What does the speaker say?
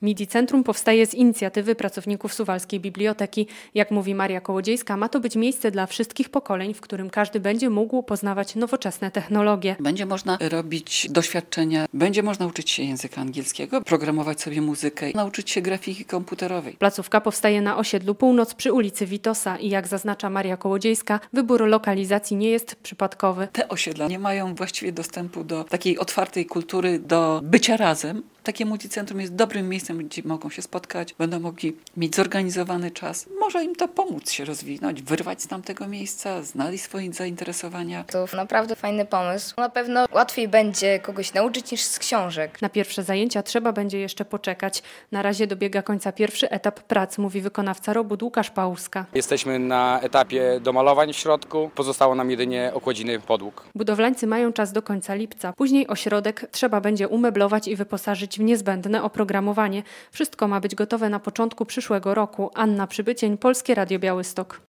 MIDI Centrum powstaje z inicjatywy pracowników Suwalskiej Biblioteki. Jak mówi Maria Kołodziejska, ma to być miejsce dla wszystkich pokoleń, w którym każdy będzie mógł poznawać nowoczesne technologie. Będzie można robić doświadczenia, będzie można uczyć się języka angielskiego, programować sobie muzykę, nauczyć się grafiki komputerowej. Placówka powstaje na osiedlu Północ przy ulicy Witosa i jak zaznacza Maria Kołodziejska, wybór lokalizacji nie jest przypadkowy. Te osiedla nie mają właściwie dostępu do takiej otwartej kultury, do bycia razem. Takie multicentrum jest dobrym miejscem, gdzie mogą się spotkać, będą mogli mieć zorganizowany czas. Może im to pomóc się rozwinąć, wyrwać z tamtego miejsca, znaleźć swoje zainteresowania. To naprawdę fajny pomysł. Na pewno łatwiej będzie kogoś nauczyć niż z książek. Na pierwsze zajęcia trzeba będzie jeszcze poczekać. Na razie dobiega końca pierwszy etap prac, mówi wykonawca robót Łukasz Pałuska. Jesteśmy na etapie domalowań w środku. Pozostało nam jedynie okładziny podłóg. Budowlańcy mają czas do końca lipca. Później ośrodek trzeba będzie umeblować i wyposażyć w niezbędne oprogramowanie. Wszystko ma być gotowe na początku przyszłego roku. Anna Przybycień, Polskie Radio Białystok.